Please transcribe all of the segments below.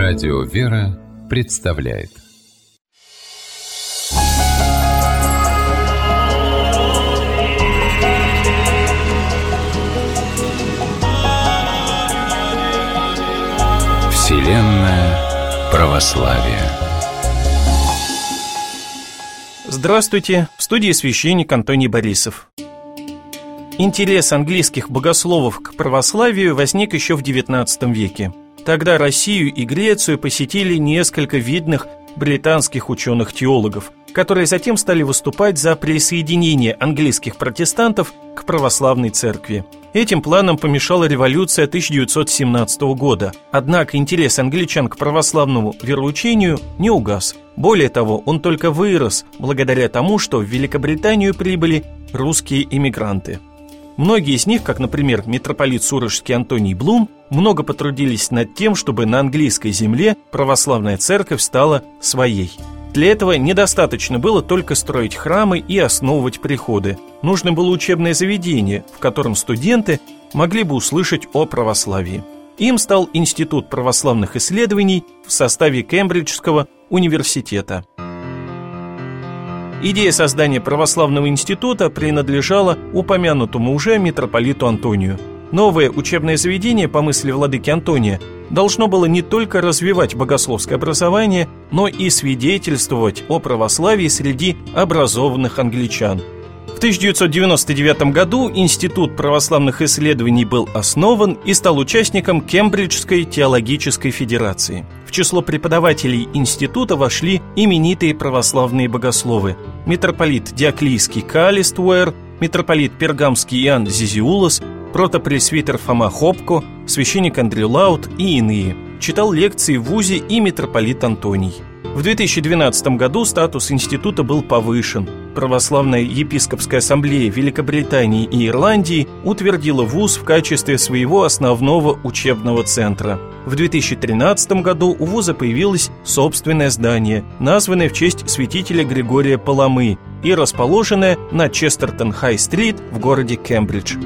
Радио «Вера» представляет Вселенная православия. Здравствуйте, в студии священник Антоний Борисов. Интерес английских богословов к православию возник еще в XIX веке. Тогда Россию и Грецию посетили несколько видных британских ученых-теологов, которые затем стали выступать за присоединение английских протестантов к православной церкви. Этим планам помешала революция 1917 года, однако интерес англичан к православному вероучению не угас. Более того, он только вырос благодаря тому, что в Великобританию прибыли русские эмигранты. Многие из них, как, например, митрополит Сурожский Антоний Блум, много потрудились над тем, чтобы на английской земле православная церковь стала своей. Для этого недостаточно было только строить храмы и основывать приходы. Нужно было учебное заведение, в котором студенты могли бы услышать о православии. Им стал Институт православных исследований в составе Кембриджского университета. Идея создания православного института принадлежала упомянутому уже митрополиту Антонию. Новое учебное заведение, по мысли владыки Антония, должно было не только развивать богословское образование, но и свидетельствовать о православии среди образованных англичан. В 1999 году Институт православных исследований был основан и стал участником Кембриджской теологической федерации. В число преподавателей института вошли именитые православные богословы: митрополит Диоклийский Калист Уэр, митрополит Пергамский Иоанн Зизиулос, протопресвитер Фома Хопко, священник Андрей Лаут и иные. Читал лекции в ВУЗе и митрополит Антоний. В 2012 году статус института был повышен. Православная епископская ассамблея Великобритании и Ирландии утвердила ВУЗ в качестве своего основного учебного центра. В 2013 году у ВУЗа появилось собственное здание, названное в честь святителя Григория Паламы и расположенное на Честертон-Хай-стрит в городе Кембридж.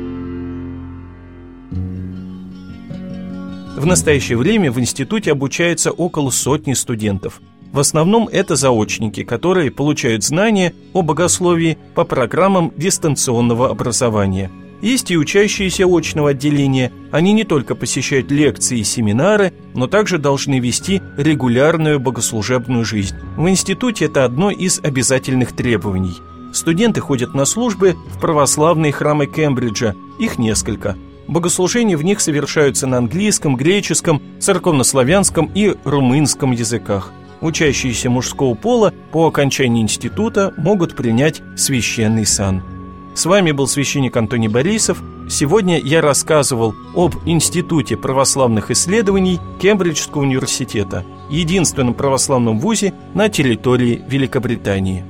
В настоящее время в институте обучается около сотни студентов. В основном это заочники, которые получают знания о богословии по программам дистанционного образования. Есть и учащиеся очного отделения. Они не только посещают лекции и семинары, но также должны вести регулярную богослужебную жизнь. В институте это одно из обязательных требований. Студенты ходят на службы в православные храмы Кембриджа, их несколько. Богослужения в них совершаются на английском, греческом, церковнославянском и румынском языках. Учащиеся мужского пола по окончании института могут принять священный сан. С вами был священник Антоний Борисов. Сегодня я рассказывал об Институте православных исследований Кембриджского университета, единственном православном вузе на территории Великобритании.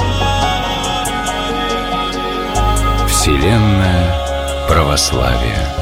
Вселенная православия.